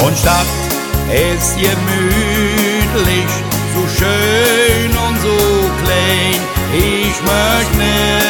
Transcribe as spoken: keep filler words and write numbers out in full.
Und Stadt ist gemütlich, so schön und so klein. Ich möchte nicht